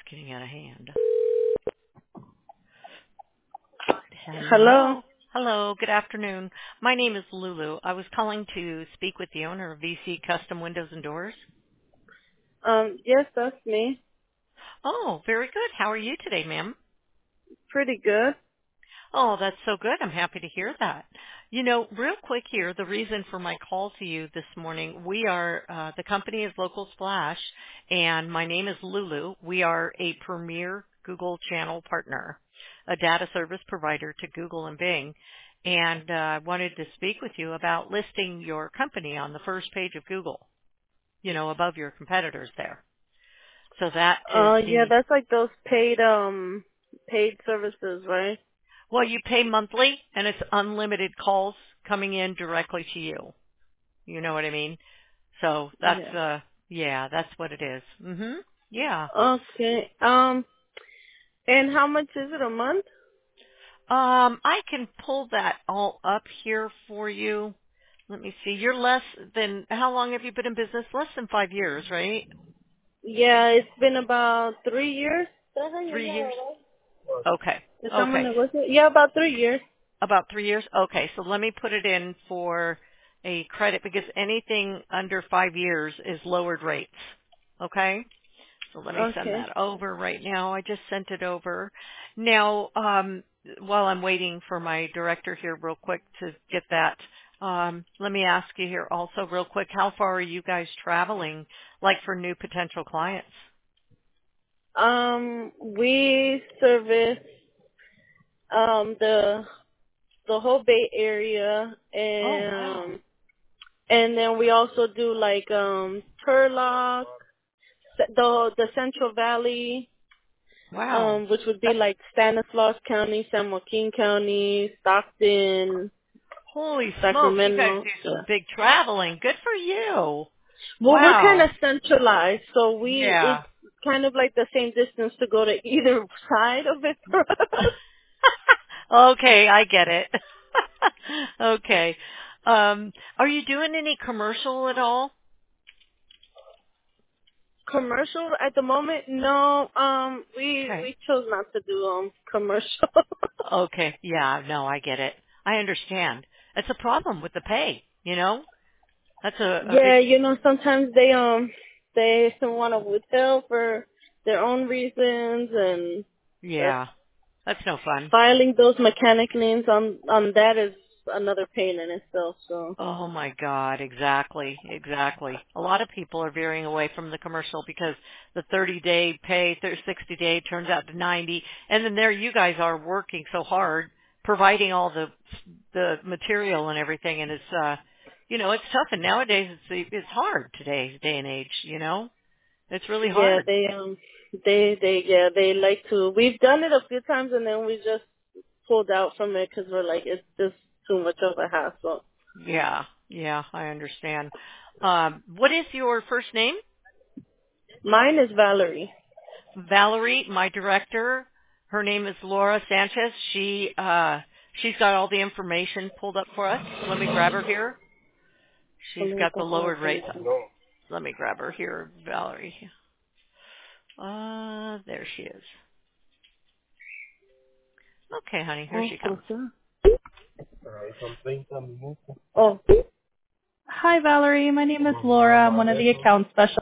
getting out of hand. Hello. Hello. Hello. Good afternoon. My name is Lulu. I was calling to speak with the owner of VC Custom Windows and Doors. Yes, that's me. Oh, very good. How are you today, ma'am? Pretty good. Oh, that's so good. I'm happy to hear that. You know, real quick here, the reason for my call to you this morning, the company is Local Splash, and my name is Lulu. We are a premier Google channel partner, a data service provider to Google and Bing, and I wanted to speak with you about listing your company on the first page of Google, above your competitors there. So that is Yeah, that's like those paid services, right? well, you pay monthly, and it's unlimited calls coming in directly to you. You know what I mean? So Yeah. that's what it is. Mhm. Yeah. Okay. And how much is it a month? I can pull that all up here for you. Let me see. You're less than how long have you been in business? Less than 5 years, right? Yeah, it's been about 3 years. 3 years? Okay. Is someone Okay. negotiate? Yeah, about 3 years. About 3 years? Okay. So let me put it in for a credit because anything under 5 years is lowered rates. Okay? So let me send Okay. that over right now. I just sent it over. Now, while I'm waiting for my director here real quick to get that, let me ask you here also real quick, how far are you guys traveling, like for new potential clients? We service the whole Bay Area, Oh, wow. and then we also do like Turlock, the Central Valley, Wow. which would be That's, like Stanislaus County, San Joaquin County, Stockton, holy smokes, you guys Sacramento. do Yeah. some big traveling. Good for you. Well, we're kind Wow. of centralized, so Yeah. it's kind of like the same distance to go to either side of it for us. Okay, I get it. Okay. Are you doing any commercial at all? Commercial at the moment? No. Okay. We chose not to do commercial. Okay. Yeah, no, I get it. I understand. It's a problem with the pay, That's a big Yeah, sometimes they want to withhold for their own reasons, and that's yeah. That's no fun. filing those mechanic liens on that is another pain in itself. So Oh my God, exactly, exactly. A lot of people are veering away from the commercial because the 30-day pay, 60-day turns out to 90, and then there you guys are working so hard, providing all the material and everything, and it's tough. And nowadays it's hard today's day and age. It's really yeah, hard. they like to. We've done it a few times, and then we just pulled out from it because we're like it's just too much of a hassle. Yeah, yeah, I understand. What is your first name? Mine is Valerie. Valerie, my director, her name is Laura Sanchez. She's got all the information pulled up for us. Let me grab her here. She's got the lowered rates. Let me grab her here, Valerie. There she is. Okay, honey, here she comes. Oh, Hi, Valerie. My name is Laura. I'm one of the account specialists.